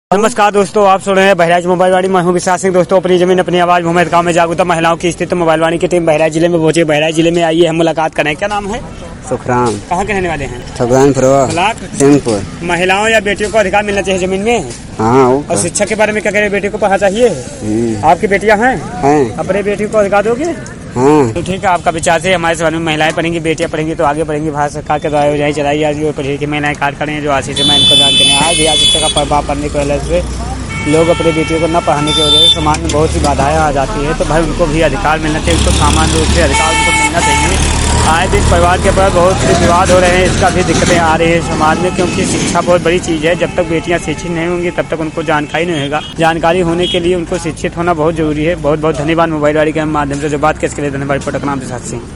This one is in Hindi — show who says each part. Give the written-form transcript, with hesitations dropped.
Speaker 1: नमस्कार दोस्तों, आप सुन रहे हैं बहराइच मोबाइल वाणी। मैं हूं विशाल सिंह। दोस्तों, अपनी जमीन अपनी आवाज मुहम्मद गांव में जागरूकता महिलाओं की स्थिति मोबाइल वाणी की टीम बहराइच जिले में पहुंची। बहराइच जिले में आइए, हम मुलाकात करें। क्या नाम है?
Speaker 2: सुखराम।
Speaker 1: कहाँ के रहने वाले हैं?
Speaker 2: ब्लॉक सिंहपुर।
Speaker 1: महिलाओं या बेटियों को अधिकार मिलना चाहिए जमीन में।
Speaker 2: हाँ।
Speaker 1: और शिक्षा के बारे में क्या करें? बेटी को पढ़ा चाहिए। आपकी बेटियां हैं? अपने बेटी को अधिकार दोगे?
Speaker 2: हाँ।
Speaker 1: तो ठीक है, आपका विचार से हमारे समाज में महिलाएं पढ़ेंगी, बेटियां पढ़ेंगी तो आगे बढ़ेंगी। भारत सरकार के द्वारा योजनाएं चलाई जा रही है, पढ़ी की महिलाएं कार्ड खड़े हैं जो आशीष से मैं इनको जानते हैं। आज भी आज शिक्षा का प्रभाव पड़ने की वजह से लोग अपने बेटियों को न पढ़ाने की वजह से समाज में बहुत सी बाधाएं आ जाती है। तो भाई उनको भी अधिकार मिलना चाहिए, उनको सामान्य रूप से अधिकार उनको मिलना चाहिए। आए दिन परिवार के पर बहुत से विवाद हो रहे हैं, इसका भी दिक्कतें आ रही है समाज में, क्योंकि शिक्षा बहुत बड़ी चीज़ है। जब तक बेटियां शिक्षित नहीं होंगी तब तक उनको जानकारी नहीं होगा। जानकारी होने के लिए उनको शिक्षित होना बहुत जरूरी है। बहुत बहुत धन्यवाद मोबाइल वाणी के माध्यम से जो बात किसके लिए धन्यवाद। पटक नाम के साथ सिंह।